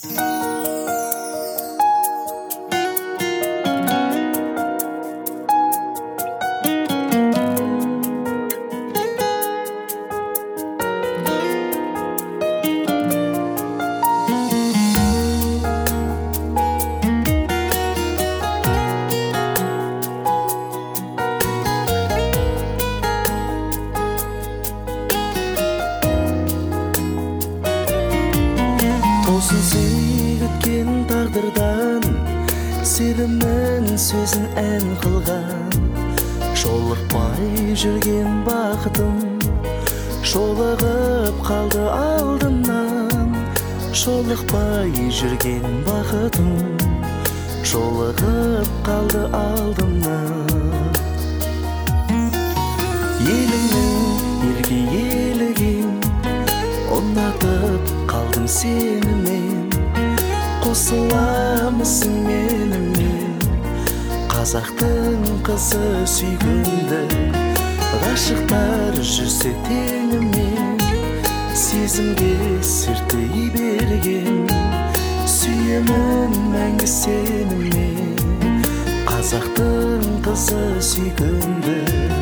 Тосын сені күткен тағдырдан, сенімнің сөзін ән қылған. Жолықпай жүрген бақытым, жолығып қалды алдымнан. Жолықпай жүрген бақытым, жолығып қалды алдымнан. Еліңнің елге елігін, ұнатып қалдым сенімен. Қосыламысың менімен, қазақтың қызы сүйгінді. Ғашықтар жүрсе теңімен, сезімге сертей берген. Сүйемін мәңгі сенімен, қазақтың қызы сүйгінді.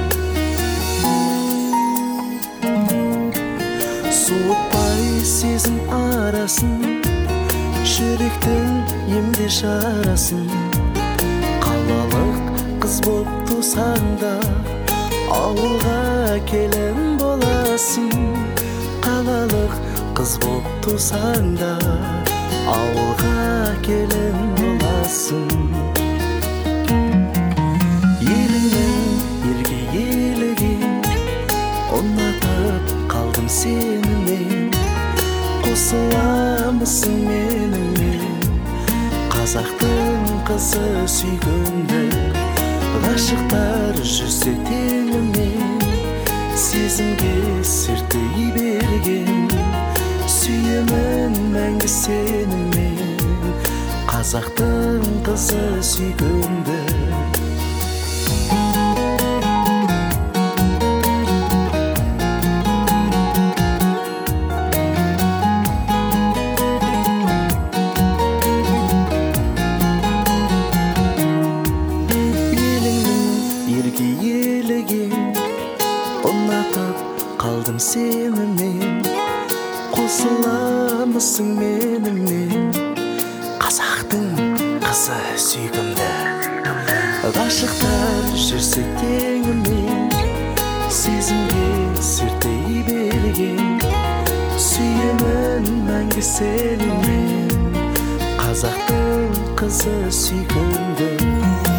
Суытпай сезім арасын, жүректің емде жарасын. Қалалық қыз боп тусаң да, ауылға келін боласың. Қалалық қыз боп тусаң да, ауылға келін боласың. Еліңнің елге елігін, ұнатып қалдым сенімен. Қосыламысың менімен, қазақтың қызы сүйгінді. Ғашықтар жүрсе теңімен, сезімге сертей берген. Сүйемін мәңгі сенімен, қазақтың қызы сүйгінді. Ұнатып қалдым сенімен, қосыламысың менімен, қазақтың қызы сүйкімді. Ғашықтар жүрсе теңімен, сезімге сертей берген. Сүйемін мәңгі сенімен, қазақтың қызы сүйкімді.